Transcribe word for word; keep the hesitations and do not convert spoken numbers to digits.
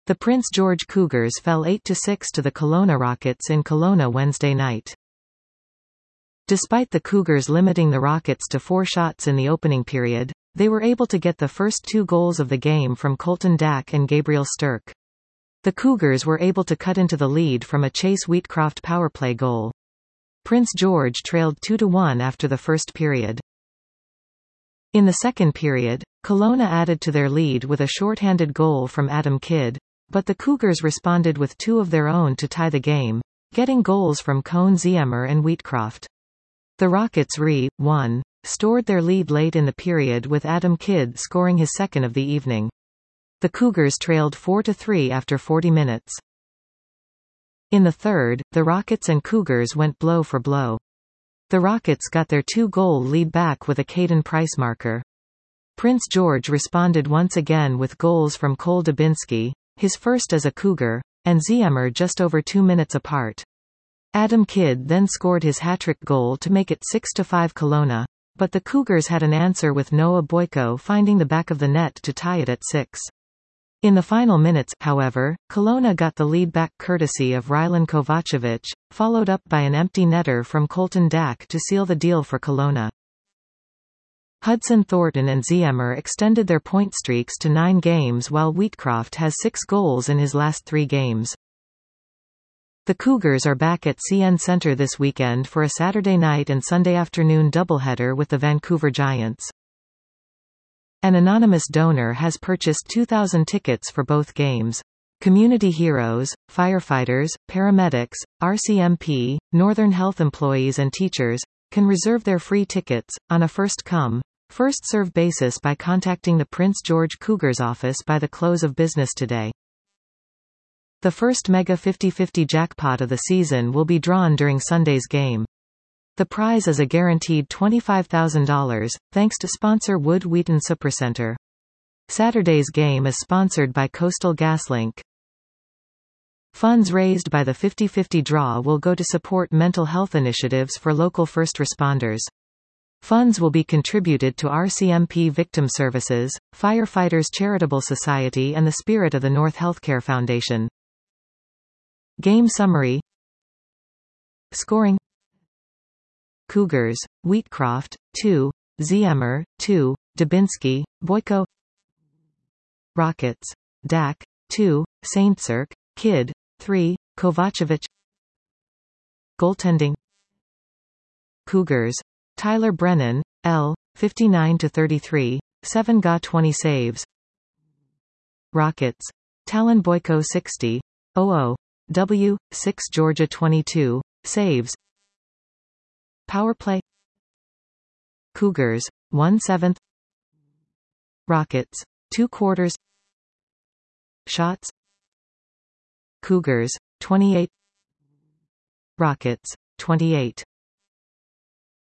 The Prince George Cougars fell eight to six to the Kelowna Rockets in Kelowna Wednesday night. Despite the Cougars limiting the Rockets to four shots in the opening period, they were able to get the first two goals of the game from Colton Dach and Gabriel Sturck. The Cougars were able to cut into the lead from a Chase Wheatcroft powerplay goal. Prince George trailed two to one after the first period. In the second period, Kelowna added to their lead with a shorthanded goal from Adam Kidd, but the Cougars responded with two of their own to tie the game, getting goals from Cone Ziemer and Wheatcroft. The Rockets re one stored their lead late in the period with Adam Kidd scoring his second of the evening. The Cougars trailed four to three after forty minutes. In the third, the Rockets and Cougars went blow for blow. The Rockets got their two-goal lead back with a Caden Price marker. Prince George responded once again with goals from Cole Dubinsky, his first as a Cougar, and Ziemer just over two minutes apart. Adam Kidd then scored his hat-trick goal to make it six to five Kelowna, but the Cougars had an answer with Noah Boyko finding the back of the net to tie it at six. In the final minutes, however, Kelowna got the lead back courtesy of Rylan Kovacevic, followed up by an empty netter from Colton Dach to seal the deal for Kelowna. Hudson Thornton and Ziemer extended their point streaks to nine games while Wheatcroft has six goals in his last three games. The Cougars are back at C N Centre this weekend for a Saturday night and Sunday afternoon doubleheader with the Vancouver Giants. An anonymous donor has purchased two thousand tickets for both games. Community heroes, firefighters, paramedics, R C M P, Northern Health employees and teachers can reserve their free tickets on a first-come, first-served basis by contacting the Prince George Cougars office by the close of business today. The first Mega fifty fifty jackpot of the season will be drawn during Sunday's game. The prize is a guaranteed twenty-five thousand dollars, thanks to sponsor Wood Wheaton Supercenter. Saturday's game is sponsored by Coastal GasLink. Funds raised by the fifty fifty draw will go to support mental health initiatives for local first responders. Funds will be contributed to R C M P Victim Services, Firefighters Charitable Society and the Spirit of the North Healthcare Foundation. Game summary. Scoring: Cougars, Wheatcroft, two, Ziemer, two, Dubinsky, Boyko. Rockets, Dach, two, Saintcirk, Kidd, three, Kovacevic. Goaltending: Cougars, Tyler Brennan, L, fifty-nine to thirty-three, seven got twenty saves. Rockets, Talon Boyko sixty, zero zero, W, six Georgia twenty-two, saves. Powerplay: Cougars, one seventh. Rockets, two quarters. Shots: Cougars, twenty-eight. Rockets, twenty-eight.